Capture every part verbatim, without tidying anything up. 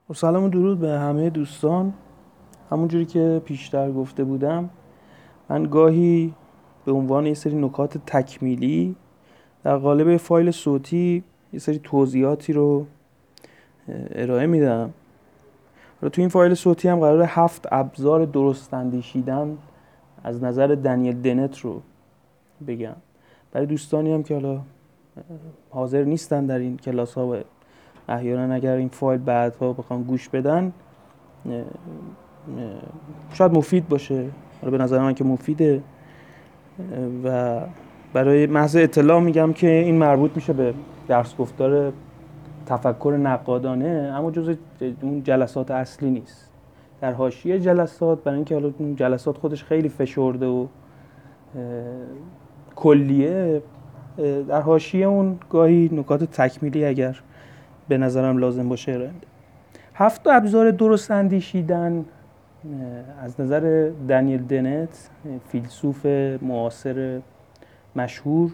سلام و درود به همه دوستان. همونجوری که پیشتر گفته بودم، من گاهی به عنوان یه سری نکات تکمیلی در قالب فایل صوتی یه سری توضیحاتی رو ارائه میدم. و تو این فایل صوتی هم قراره هفت ابزار درست اندیشیدن از نظر دنیل دنت رو بگم. برای دوستانی هم که حالا حاضر نیستن در این کلاس ها و احیانا اگر این فایل بعدها بخوام گوش بدن شاید مفید باشه. حالا به نظر من که مفیده و برای محض اطلاع میگم که این مربوط میشه به درس گفتار تفکر نقادانه، اما جزء اون جلسات اصلی نیست. در حاشیه جلسات، برای اینکه حالا اون جلسات خودش خیلی فشرده و کلیه، در حاشیه اون گاهی نکات تکمیلی اگر به نظرم لازم باشه ارائه میدم. هفت ابزار درست اندیشیدن از نظر دنیل دنت، فیلسوف معاصر مشهور،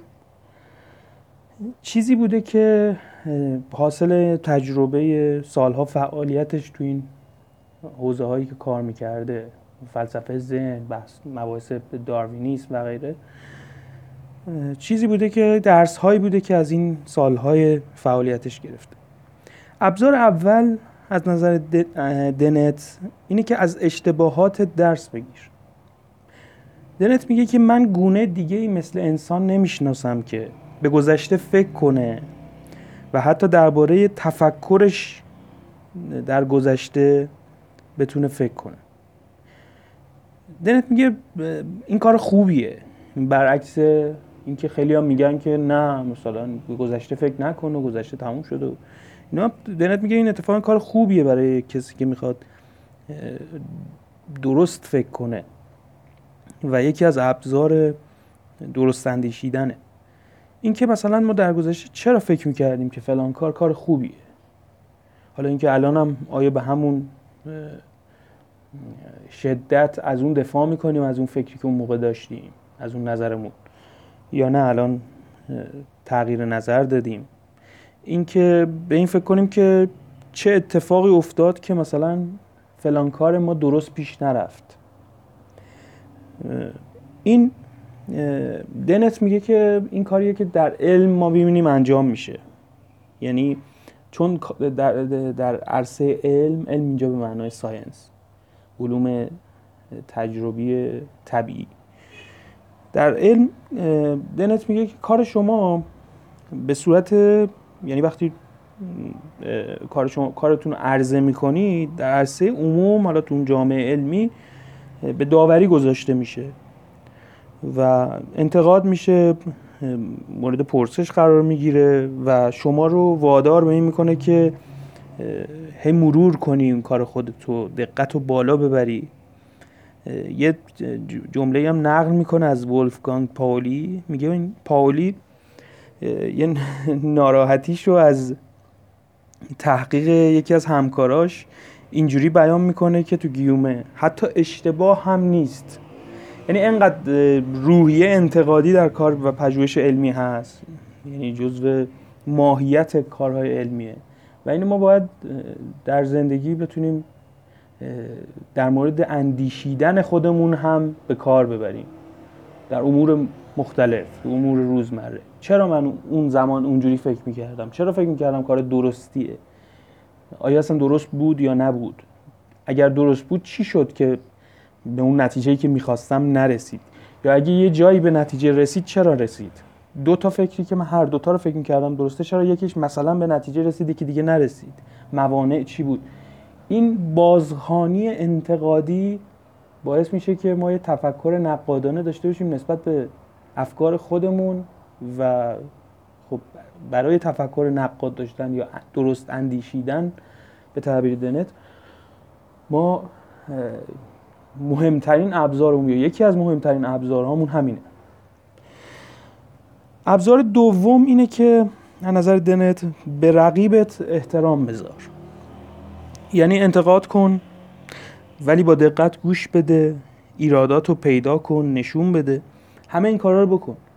چیزی بوده که حاصل تجربه سالها فعالیتش تو این حوزه هایی که کار میکرده، فلسفه ذهن، بحث مباحث داروینیسم و غیره، چیزی بوده که درس هایی بوده که از این سالهای فعالیتش گرفته. ابزار اول از نظر دنت اینه که از اشتباهات درس بگیر. دنت میگه که من گونه دیگه‌ای مثل انسان نمیشناسم که به گذشته فکر کنه و حتی درباره تفکرش در گذشته بتونه فکر کنه. دنت میگه این کار خوبیه، برعکس اینکه خیلی ها میگن که نه مثلا به گذشته فکر نکن و گذشته تموم شده. اینا دنت میگه این اتفاقا کار خوبیه برای کسی که میخواد درست فکر کنه و یکی از ابزار درست اندیشیدنه. این که مثلا ما در گذشته چرا فکر میکردیم که فلان کار کار خوبیه، حالا اینکه الان هم آیا به همون شدت از اون دفاع میکنیم، از اون فکری که اون موقع داشتیم، از اون نظرمون، یا نه الان تغییر نظر دادیم. این که به این فکر کنیم که چه اتفاقی افتاد که مثلا فلان کار ما درست پیش نرفت. این دنت میگه که این کاریه که در علم ما ببینیم انجام میشه، یعنی چون در, در عرصه علم، علم اینجا به معنای ساینس، علوم تجربی طبیعی، در علم دنت میگه که کار شما به صورت، یعنی وقتی کار شما کارتون رو عرضه میکنید در عرصه عموم، حالا تو جامعه علمی به داوری گذاشته میشه و انتقاد میشه، مورد پرسش قرار میگیره و شما رو وادار به این میکنه که هی مرور کنی این کار خودتو، دقت رو بالا ببری. یه جمله هم نقل میکنه از ولفگانگ پاولی، میگه این پاولی یه ناراحتیشو از تحقیق یکی از همکاراش اینجوری بیان میکنه که تو گیومه حتی اشتباه هم نیست. یعنی انقدر روحیه انتقادی در کار و پژوهش علمی هست، یعنی جزو ماهیت کارهای علمیه و اینو ما باید در زندگی بتونیم در مورد اندیشیدن خودمون هم به کار ببریم در امور مختلف، در امور روزمره. چرا من اون زمان اونجوری فکر میکردم؟ چرا فکر میکردم کار درستیه؟ آیا اصلا درست بود یا نبود؟ اگر درست بود چی شد که به اون نتیجه‌ای که میخواستم نرسید؟ یا اگه یه جایی به نتیجه رسید چرا رسید؟ دو تا فکری که من هر دو تا رو فکر میکردم درسته، چرا یکیش مثلا به نتیجه رسید که دیگه نرسید؟ موانع چی بود؟ این بازخوانی انتقادی باعث میشه که ما یه تفکر نقادانه داشته باشیم نسبت به افکار خودمون و خب برای تفکر نقاد داشتن یا درست اندیشیدن به تعبیر دنت، ما مهمترین ابزارمون یا یکی از مهمترین ابزارهامون همینه. ابزار دوم اینه که از نظر دنت به رقیبت احترام بذار، یعنی انتقاد کن ولی با دقت گوش بده، ایراداتو پیدا کن، نشون بده، همه این کارا رو بکن.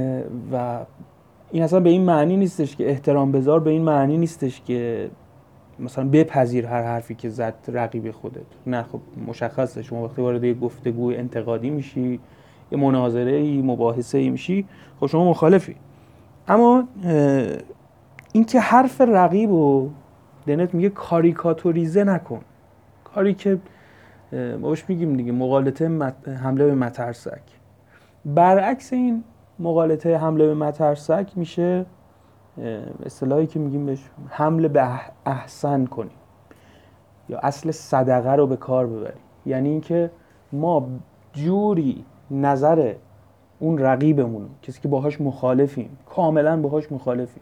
و این اصلا به این معنی نیستش که احترام بذار، به این معنی نیستش که مثلا بپذیر هر حرفی که زد رقیب خودت. نه خب مشخصه شما وقتی وارد یه گفتگوی انتقادی میشی، یه مناظره‌ای، مباحثه‌ای میشی، خب شما مخالفی. اما این که حرف رقیب رو دنت میگه کاریکاتوریزه نکن، کاری که ما بهش میگیم دیگه مغالطه مت... حمله به مترسک. برعکس این مغالطه حمله به مترسک میشه اصطلاحی که میگیم بهش حمله به احسن کنیم یا اصل صدقه رو به کار ببریم. یعنی اینکه ما جوری نظر اون رقیبمون، کسی که باهاش مخالفیم، کاملا باهاش مخالفیم،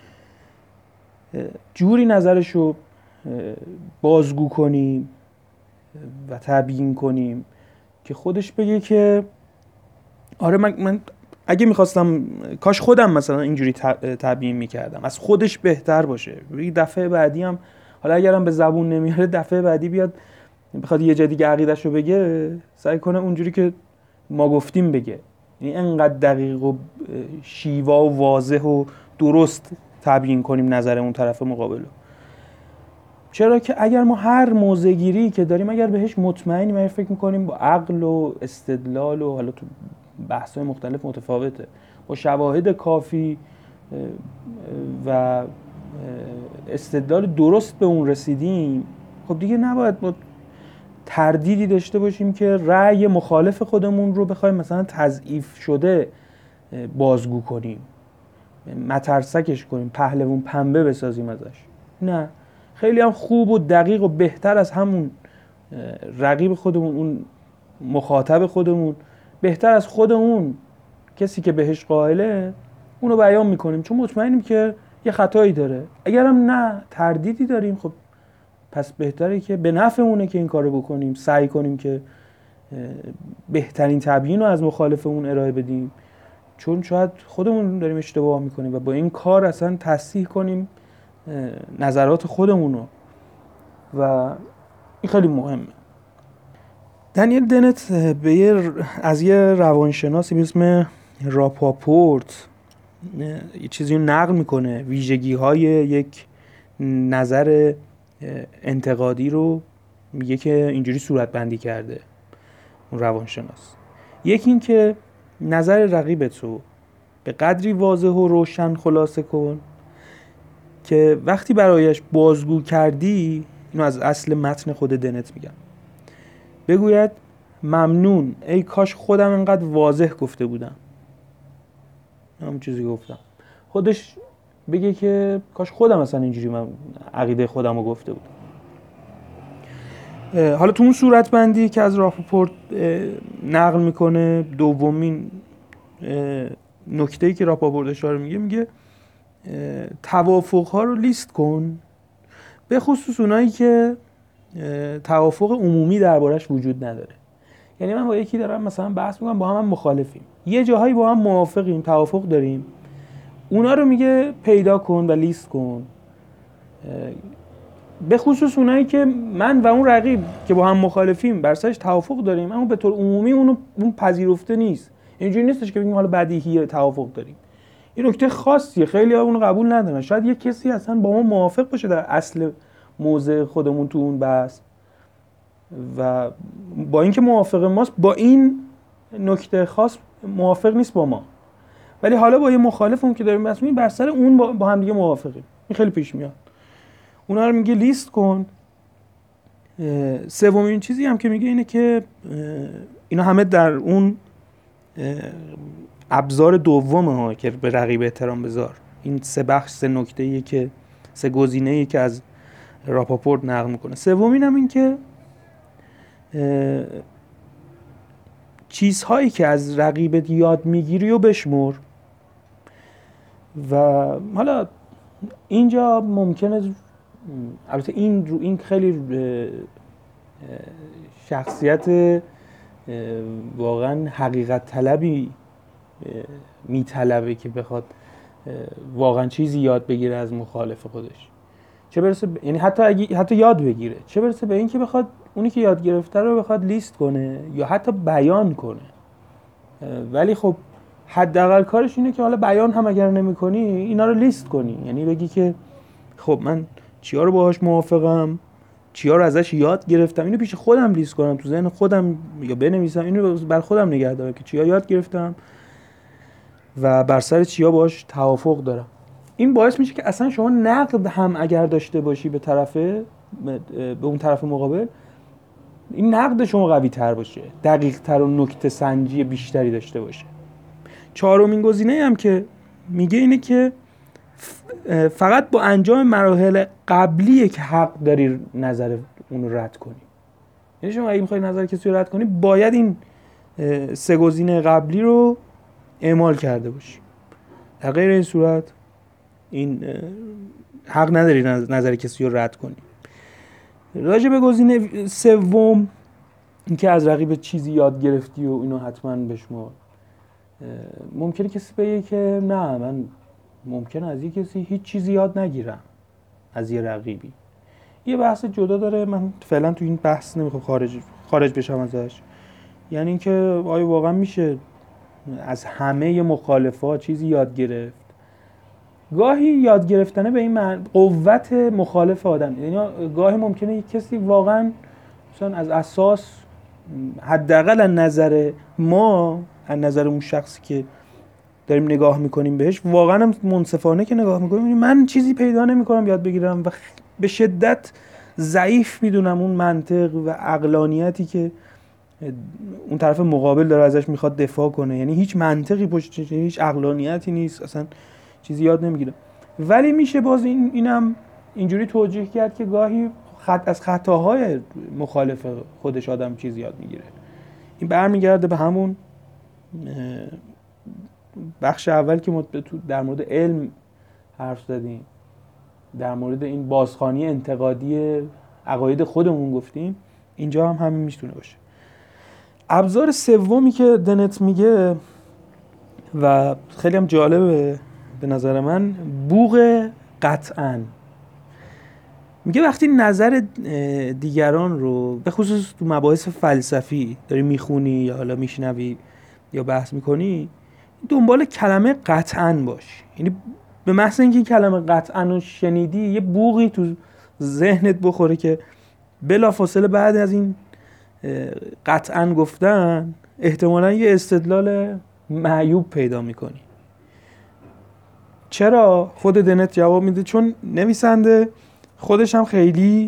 جوری نظرشو بازگو کنیم و تبیین کنیم که خودش بگه که آره من, من اگه میخواستم کاش خودم مثلا اینجوری تبیین میکردم، از خودش بهتر باشه. دفعه بعدی هم حالا اگرم به زبون نمیاره، دفعه بعدی بیاد بخواد یه جا دیگه عقیده‌شو بگه، سعی کنه اونجوری که ما گفتیم بگه. یعنی انقدر دقیق و شیوا و واضح و درست تبیین کنیم نظر اون طرف مقابلو. چرا که اگر ما هر موضع‌گیری که داریم اگر بهش مطمئنیم، اگر فکر میکنیم با عقل و استدلال و حالا تو بحث‌های مختلف متفاوته، با شواهد کافی و استدلال درست به اون رسیدیم، خب دیگه نباید ما تردیدی داشته باشیم که رأی مخالف خودمون رو بخوایم مثلا تضعیف شده بازگو کنیم، مترسکش کنیم، پهلوون پنبه بسازیم ازش. نه، خیلی هم خوب و دقیق و بهتر از همون رقیب خودمون، اون مخاطب خودمون، بهتر از خودمون کسی که بهش قائله اونو بیان میکنیم، چون مطمئنیم که یه خطایی داره. اگرم نه تردیدی داریم، خب پس بهتره که به نفعمونه که این کارو بکنیم، سعی کنیم که بهترین تبیین رو از مخالفمون ارائه بدیم، چون شاید خودمون داریم اشتباه میکنیم و با این کار اصلا تصحیح کنیم نظرات خودمون رو و این خیلی مهمه. دنیل دنت به یه از یه روانشناسی به اسم راپاپورت یه چیزی رو نقل میکنه، ویژگی های یک نظر انتقادی رو میگه که اینجوری صورت بندی کرده اون روانشناس. یکی این که نظر رقیبت رو به قدری واضح و روشن خلاصه کن که وقتی برایش بازگو کردی، اینو از اصل متن خود دنت میگم، بگوید ممنون، ای کاش خودم اینقدر واضح گفته بودم. همون چیزی گفتم. خودش بگه که کاش خودم مثلا اینجوری من عقیده خودم رو گفته بودم. حالا تو اون صورت بندی که از راپاپورت نقل میکنه، دومین نکته‌ای که راپاپورت اشاره میگه، میگه توافق‌ها رو لیست کن، به خصوص اونایی که توافق عمومی دربارش وجود نداره. یعنی من با یکی دارم مثلا بحث میکنم، با هم, هم مخالفیم، یه جاهایی با هم موافقیم، توافق داریم، اونا رو میگه پیدا کن و لیست کن، به خصوص اونایی که من و اون رقیب که با هم مخالفیم بر سرش توافق داریم، اما به طور عمومی اونو اون پذیرفته نیست. اینجوری نیستش که بگیم حالا بدیهی توافق داریم. این نکته خاصیه، خیلی ها اونو قبول ندارن. شاید یه کسی اصلا با ما موافق باشه در اصل موضع خودمون تو اون بحث و با اینکه موافق ماست، با این نکته خاص موافق نیست با ما، ولی حالا با یه مخالفمون که داریم بحث می‌کنیم بر سر اون با هم دیگه موافقیم. این خیلی پیش میاد. اونا رو میگه لیست کن. سومین چیزی هم که میگه اینه که اینا همه در اون ابزار دومه ها که به رقیب احترام بذار. این سه بخش، سه نکته‌ایه که سه گزینه‌ای که از راپاپورت نقل میکنه. سومین هم این که چیزهایی که از رقیبت یاد میگیری و بشمر. و حالا اینجا ممکنه، البته این رو این خیلی شخصیت واقعا حقیقت طلبی میطلبه که بخواد واقعا چیزی یاد بگیره از مخالف خودش، چه برسه ب... یعنی حتی اگه حتی یاد بگیره، چه برسه به این که بخواد اونی که یاد گرفته رو بخواد لیست کنه یا حتی بیان کنه. ولی خب حداقل کارش اینه که حالا بیان هم اگر نمی‌کنی اینا رو لیست کنی، یعنی بگی که خب من چیا رو باهاش موافقم، چیا رو ازش یاد گرفتم، اینو پیش خودم لیست کنم، تو ذهن خودم یا بنویسم، اینو بر خودم نگه دارم که چیا یاد گرفتم و بر سر چیا باهاش توافق دارم. این باعث میشه که اصلا شما نقد هم اگر داشته باشی به طرفه به اون طرف مقابل، این نقد شما قوی تر باشه، دقیق تر و نکته سنجی بیشتری داشته باشه. چهارمین گزینه هم که میگه اینه که فقط با انجام مراحل قبلیه که حق داری نظر اون رو رد کنی. یعنی شما اگه میخوای نظر کسی رو رد کنی باید این سه گزینه قبلی رو اعمال کرده باشی، در غیر این صورت این حق نداری نظر کسی رو رد کنی. راجع به گزینه سوم، این که از رقیب چیزی یاد گرفتی و اینو حتما بشمار، ممکنه کسی بگه که نه من ممکنه از یه کسی هیچ چیزی یاد نگیرم، از یه رقیبی. یه بحث جدا داره، من فعلا تو این بحث نمیخوام خارج خارج بشم ازش. یعنی اینکه آیا واقعا میشه از همه مخالفات چیزی یاد گرفت؟ گاهی یاد گرفتنه به این معنی قوت مخالف آدم، یعنی گاهی ممکنه یک کسی واقعا مثلا از اساس حداقل از نظر ما، از نظر اون شخصی که داریم نگاه میکنیم بهش، واقعا هم منصفانه که نگاه میکنیم، من چیزی پیدا نمیکنم یاد بگیرم و به شدت ضعیف میدونم اون منطق و عقلانیتی که اون طرف مقابل داره ازش میخواد دفاع کنه. یعنی هیچ منطقی پشتش، هیچ عقلانیتی نیست، اصلا چیزی یاد نمیگیرم. ولی میشه باز این اینم اینجوری توجیه کرد که گاهی خط از خطاهای مخالف خودش آدم چیزی یاد میگیره. این برمیگرده به همون بخش اول که ما در مورد علم حرف زدیم، در مورد این بازخوانی انتقادی عقاید خودمون گفتیم، اینجا هم همین میتونه باشه. ابزار سومی که دنت میگه و خیلی هم جالبه به نظر من، بوق قطعاً. میگه وقتی نظر دیگران رو به خصوص تو مباحث فلسفی داری میخونی یا حالا میشنوی یا بحث میکنی، دنبال کلمه قطعاً باش. یعنی به محض اینکه کلمه قطعاً رو شنیدی یه بوقی تو ذهنت بخوره که بلافاصله بعد از این قطعاً گفتن احتمالاً یه استدلال معیوب پیدا میکنی. چرا؟ خود دنت جواب میده چون نویسنده خودش هم خیلی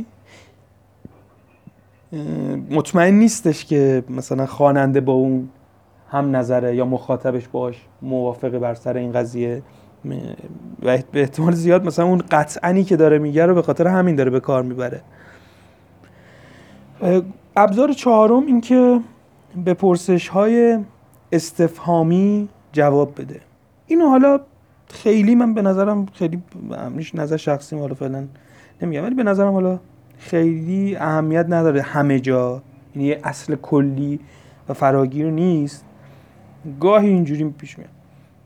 مطمئن نیستش که مثلا خواننده با اون هم نظره یا مخاطبش باش موافقه بر سر این قضیه، و به احتمال زیاد مثلا اون قطعنی که داره میگه رو به خاطر همین داره به کار میبره. ابزار چهارم این که به پرسش های استفهامی جواب بده. اینو حالا خیلی من به نظرم خیلی همینش نظر شخصی حالا فعلا نمیگم، ولی به نظرم حالا خیلی اهمیت نداره همه جا، یعنی یه اصل کلی و فراگیر نیست، گاهی اینجوری پیش میاد.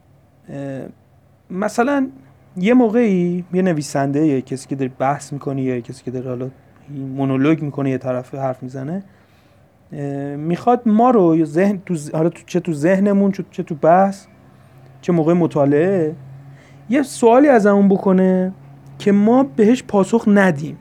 مثلا یه موقعی یه نویسنده یا کسی که داره بحث میکنه یا کسی که داره حالا مونولوگ میکنه یه طرف حرف میزنه، میخواد ما رو ذهن تو حالا تو چه تو ذهنمون چه تو بحث چه موقع مطالعه یه سوالی از همون بکنه که ما بهش پاسخ ندیم.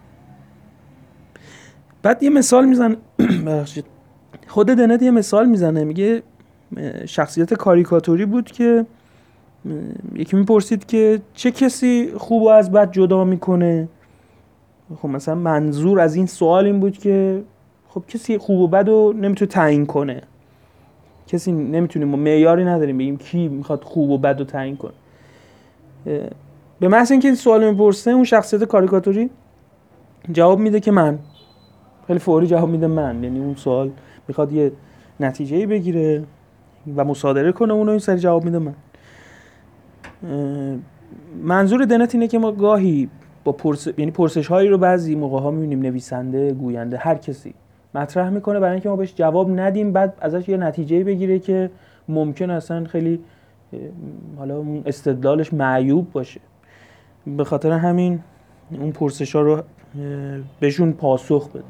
بعد یه مثال میزنه خود دنت یه مثال میزنه، میگه شخصیت کاریکاتوری بود که یکی میپرسید که چه کسی خوب و از بد جدا میکنه. خب مثلا منظور از این سوال این بود که خب کسی خوب و بد رو نمیتونه تعیین کنه، کسی نمیتونه، ما معیاری نداریم بگیم کی میخواد خوب و بد رو تعیین کنه. به محض اینکه این سوال میپرسه اون شخصیت کاریکاتوری جواب میده که من، خیلی فوری جواب میده من، یعنی اون سوال میخواد یه نتیجه‌ای بگیره و مصادره کنه اونو، این سری جواب میده من. منظور دنت اینه که ما گاهی با پرس... یعنی پرسش هایی رو بعضی موقع ها میبینیم نویسنده، گوینده، هر کسی مطرح میکنه برای اینکه ما بهش جواب ندیم، بعد ازش یه نتیجه‌ای بگیره که ممکن اصلا خیلی حالا استدلالش معیوب باشه. به خاطر همین اون پرسش ها رو بهشون پاسخ بده.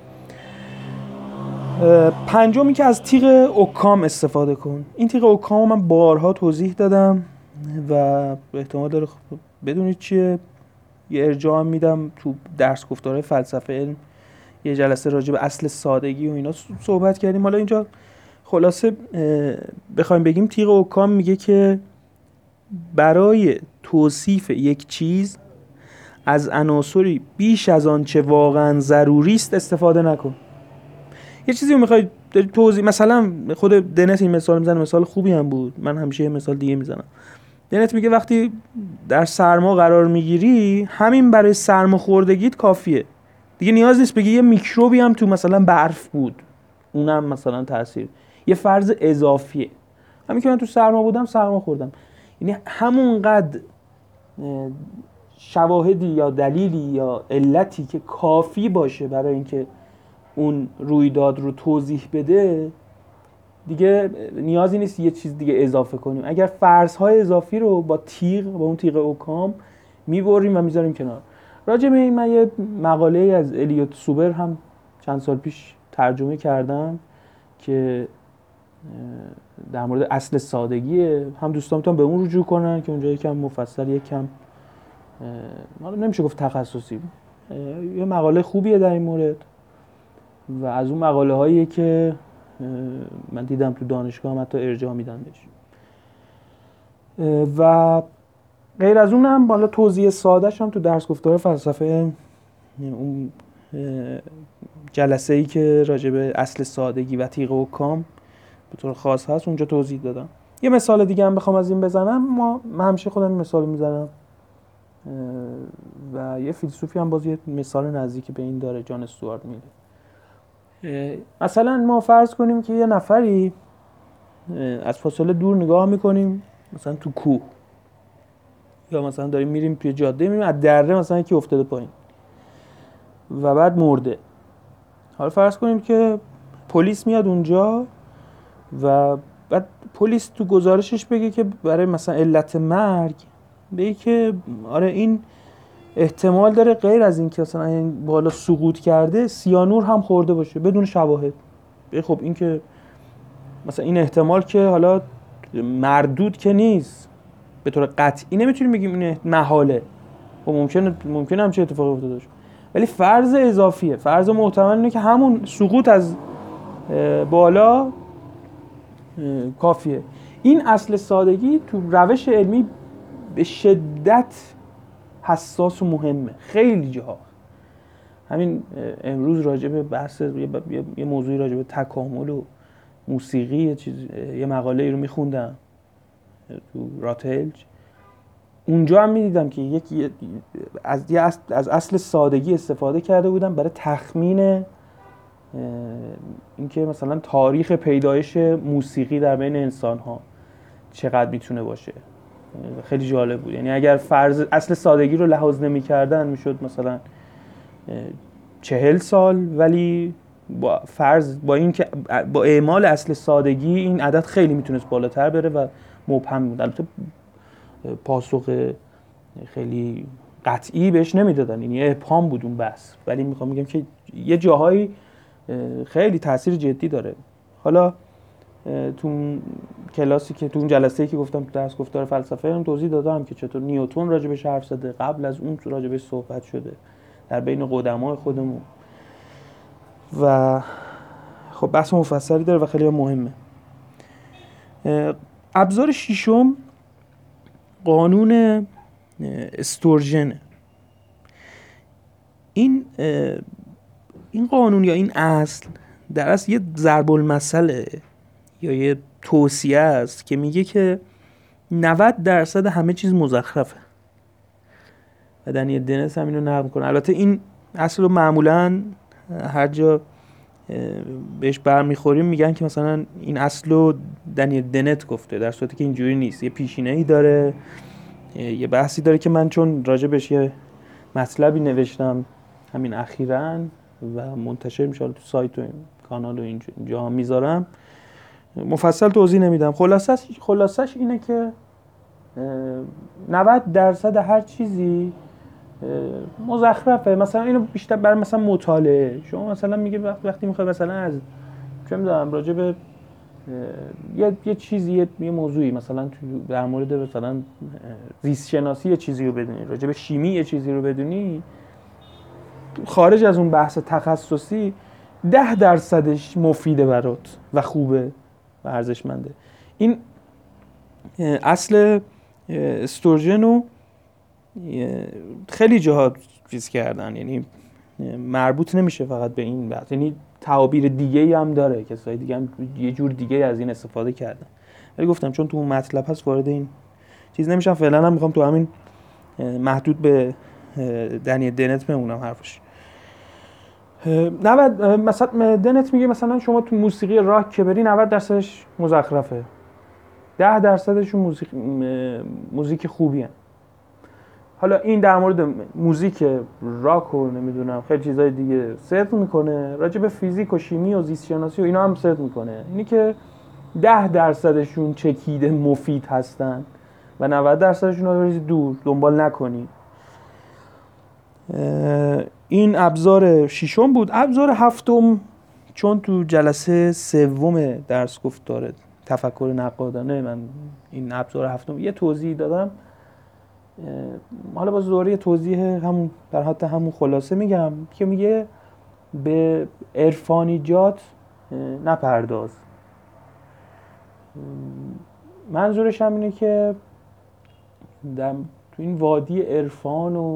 پنجمی که از تیغ اوکام استفاده کن. این تیغ اوکام من بارها توضیح دادم و احتمال داره بدونید چیه. یه ارجاع هم میدم تو درس گفتارهای فلسفه علم، یه جلسه راجع به اصل سادگی و اینا صحبت کردیم. حالا اینجا خلاصه بخوایم بگیم تیغ اوکام میگه که برای توصیف یک چیز از عناصری بیش از آن چه واقعا ضروری است استفاده نکن. یه چیزی رو میخوای توضیح، مثلا خود دنت این مثال میزنه، مثال خوبی هم بود، من همیشه یه مثال دیگه میزنم. دنت میگه وقتی در سرما قرار میگیری همین برای سرماخوردگیت کافیه دیگه، نیاز نیست بگی یه میکروبی هم تو مثلا برف بود اونم مثلا تاثیر، یه فرض اضافیه. همین که من تو سرما بودم سرما خوردم، یعنی همونقدر شواهدی یا دلیلی یا علتی که کافی باشه برای اینکه اون رویداد رو توضیح بده دیگه نیازی نیست یه چیز دیگه اضافه کنیم. اگر فرض‌های اضافی رو با تیغ، با اون تیغ اوکام میبریم و میذاریم کنار. راجع به این من یه مقاله از الیوت سوبر هم چند سال پیش ترجمه کردم که در مورد اصل سادگیه، هم دوستان میتونن به اون رجوع کنن که اونجا یکم مفصل، یکم حالا نمیشه گفت تخصصی، یه مقاله خوبیه در این مورد و از اون مقاله هاییه که من دیدم تو دانشگاه هم حتی ارجاع میدن بهش. و غیر از اون هم بالا توضیح سادهش هم تو درس گفتار فلسفه، اون جلسه ای که راجع به اصل سادگی و تیغ اوکام به طور خاص هست اونجا توضیح دادم. یه مثال دیگه هم بخوام از این بزنم، ما من همیشه خودم این مثال میزنم و یه فیلسوفی هم باز یه مثال نزدیک به این داره، جان استوارت میده. مثلا ما فرض کنیم که یه نفری از فاصله دور نگاه میکنیم مثلا تو کوه، یا مثلا داریم میریم توی جاده میبینیم از دره مثلا یکی افتاده پایین و بعد مرده. حالا فرض کنیم که پلیس میاد اونجا و بعد پلیس تو گزارشش بگه که برای مثلا علت مرگ بگه که آره این احتمال داره غیر از این که مثلا این بالا سقوط کرده سیانور هم خورده باشه بدون شواهد. بگه خب این که مثلا این احتمال که حالا مردود که نیست، به طور قطعی نمیتونیم بگیم این محاله، خب ممکنه ممکنه همچین اتفاقی افتاده باشه، ولی فرض اضافیه، فرض محتمل اینه که همون سقوط از بالا کافیه. این اصل سادگی تو روش علمی به شدت حساس و مهمه خیلی جاها. همین امروز راجع به بحث یه موضوعی راجع به تکامل و موسیقی یه چیز یه مقاله ای رو میخوندم تو راتلج، اونجا هم میدیدم که یکی از از اصل سادگی استفاده کرده بودن برای تخمین اینکه مثلا تاریخ پیدایش موسیقی در بین انسان ها چقدر میتونه باشه. خیلی جالب بود. یعنی اگر فرض اصل سادگی رو لحاظ نمی کردن میشد مثلا چهل سال، ولی با فرض با این که با اعمال اصل سادگی این عدد خیلی میتونست بالاتر بره و مبهم بود. البته پاسخ خیلی قطعی بهش نمیدادن، یعنی ابهام بود اون بحث، ولی میخوام بگم که یه جاهایی خیلی تاثیر جدی داره. حالا تو کلاسی که تو اون جلسه‌ای که گفتم تو درس گفتار فلسفه هم توضیح دادم که چطور نیوتن راجبش حرف زده، قبل از اون راجبش صحبت شده در بین قدمای خودمون و خب بحث مفصلی داره و خیلی مهمه. ابزار ششم قانون استورژن. این این قانون یا این اصل در اصل یه ضرب المثله یا یه توصیه است که میگه که نود درصد همه چیز مزخرفه و دنیل دنت هم اینو نقل میکنه. البته این اصل رو معمولاً هر جا بهش برمیخوریم میگن که مثلا این اصل رو دنیل دنت گفته، در صورتی که اینجوری نیست. یه پیشینه‌ای داره، یه بحثی داره که من چون راجبش یه مطلبی نوشتم همین اخیراً و منتشر میشه تو سایت و کانال و اینجا میذارم، مفصل توضیح نمیدم. خلاصش خلاصش اینه که نود درصد هر چیزی مزخرفه. مثلا اینو بیشتر برای مثلا مطالعه، شما مثلا میگه وقتی میخوای مثلا از چه میدونم راجع به یه یه چیزی یه موضوعی مثلا در مورد مثلا زیست شناسی یه چیزی رو بدونی، راجع به شیمی یه چیزی رو بدونی، خارج از اون بحث تخصصی ده درصدش مفیده برات و خوبه و ارزشمنده. این اصل استورژن خیلی جاها چیز کردن، یعنی مربوط نمیشه فقط به این بحث، یعنی تعابیر دیگه‌ای هم داره، کسای دیگه هم یه جور دیگه از این استفاده کردن، ولی گفتم چون تو اون مطلب هست وارد این چیز نمیشم. فعلا هم میخوام تو همین محدود به دنی دنت بمونم حرفش. نود مثلا دنت میگه مثلا شما تو موسیقی راک که بری نود درصدش مزخرفه، ده درصدشون موزیک موزیک خوبیه. حالا این در مورد موزیک راک و نمیدونم خیلی چیزای دیگه صرف میکنه، راجع به فیزیک و شیمی و زیست شناسی و اینا هم صرف میکنه. اینی که ده درصدشون چکیده مفید هستن و نود درصدشون رو بریزی دور، دنبال نکنی. این ابزار ششم بود. ابزار هفتم، چون تو جلسه سوم درس گفت داره تفکر نقادانه، من این ابزار هفتم یه توضیح دادم، حالا باز دوره توضیح همون در حد همون خلاصه میگم که میگه به عرفانیات نپرداز. منظورش هم اینه که در تو این وادی عرفان و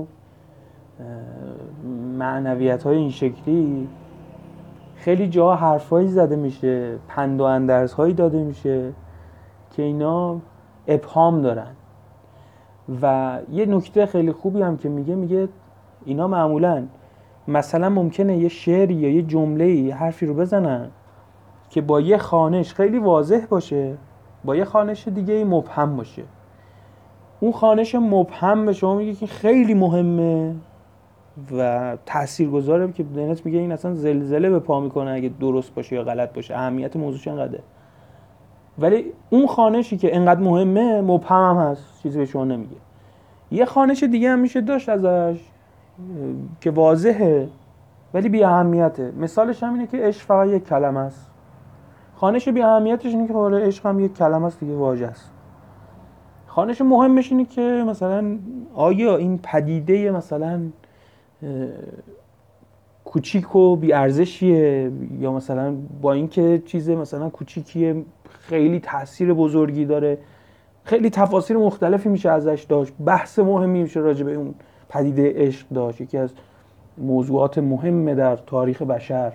معنویت های این شکلی خیلی جا حرفایی زده میشه، پند و اندرز هایی داده میشه که اینا ابهام دارن. و یه نکته خیلی خوبی هم که میگه میگه اینا معمولاً مثلا ممکنه یه شعری یا یه جمله‌ای یه حرفی رو بزنن که با یه خوانش خیلی واضح باشه، با یه خوانش دیگه مبهم باشه. اون خوانش مبهم به شما میگه که خیلی مهمه و تاثیرگذاره، که دنت میگه این اصلا زلزله به پا میکنه اگه درست باشه یا غلط باشه، اهمیت موضوعش انقدره. ولی اون خوانشی که انقدر مهمه مبهم هم هست، چیزی به شما نمیگه. یه خوانش دیگه هم میشه داشت ازش که واضحه ولی بی اهمیته. مثالش هم اینه که عشق فقط یک کلمه است. خوانش بی اهمیتش اینه که حالا عشق هم یک کلمه است دیگه، واژه است. خوانش مهمش اینه که مثلا آیا این پدیده مثلا کوچیک و بی ارزشیه، یا مثلا با اینکه چیز مثلا کوچیکیه خیلی تاثیر بزرگی داره، خیلی تفاسیر مختلفی میشه ازش داشت، بحث مهمی میشه راجع به اون پدیده عشق داشت، یکی از موضوعات مهمه در تاریخ بشر.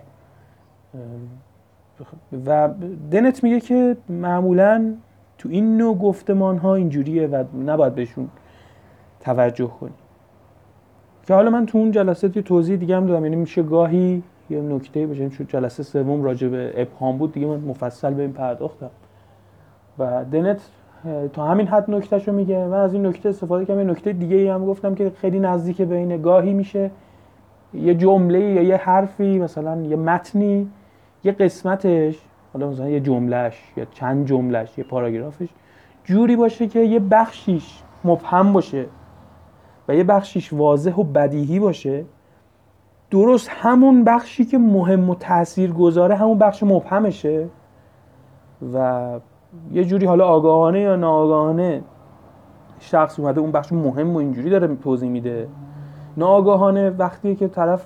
و دنت میگه که معمولاً تو این نوع گفتمان ها اینجوریه و نباید بهشون توجه کنی. که حالا من تو اون جلسه توی توضیح دیگه هم دادم، یعنی میشه گاهی یه نکته بشه، چون جلسه سوم راجع به ابهام بود دیگه من مفصل به این پرداختم و دنت تا همین حد نکتهشو میگه. من از این نکته استفاده کردم، یه نکته دیگه ای هم گفتم که خیلی نزدیک به اینه. گاهی میشه یه جمله یا یه حرفی، مثلا یه متنی، یه قسمتش، حالا مثلا یه جملهش یا چند جملهش، یه پاراگرافش جوری باشه که یه بخشیش مبهم باشه و یه بخشیش واضح و بدیهی باشه، درست همون بخشی که مهم و تاثیرگذاره همون بخش مبهمشه و یه جوری حالا آگاهانه یا ناآگاهانه شخص اومده اون بخش مهم و اینجوری داره توضیح میده. ناآگاهانه وقتی که طرف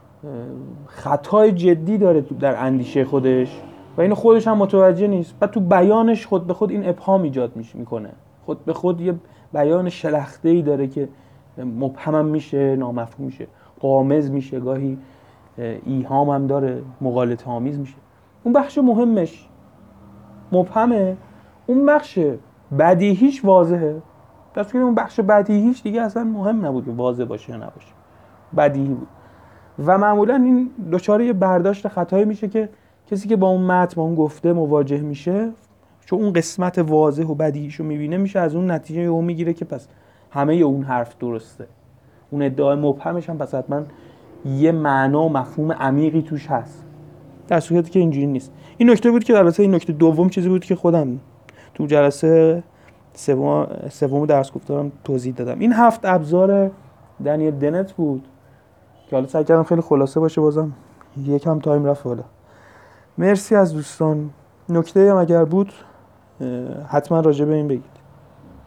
خطای جدی داره در اندیشه خودش و اینو خودش هم متوجه نیست و تو بیانش خود به خود این ابهام ایجاد میکنه، خود به خود یه بیان شلخته‌ای داره که مبهم میشه، نامفهوم میشه، غامض میشه، گاهی ایهام هم داره، مغالطه آمیز میشه. اون بخش مهمش مبهمه، اون بخش بدیهیش واضحه. دست که اون بخش بدیهیش دیگه اصلا مهم نبود که واضح باشه یا نباشه، بدیهی بود. و معمولا این دچار یه برداشت خطایی میشه که کسی که با اون متن، با اون گفته مواجه میشه، چون اون قسمت واضح و بدیهیشو میبینه، میشه از اون نتیجه اون میگیره که پس همه اون حرف درسته، اون ادعای مبهمش هم پس حتما یه معنا و مفهوم عمیقی توش هست، در صورتی که اینجوری نیست. این نکته بود که البته این نکته دوم چیزی بود که خودم تو جلسه سوم سوم درس گفتارم توضیح دادم. این هفت ابزار دنی دنت بود که حالا سعی کردم خیلی خلاصه باشه، بازم یکم تایم رفت. حالا مرسی از دوستان نکته هم اگر بود حتما راجع به این بگید.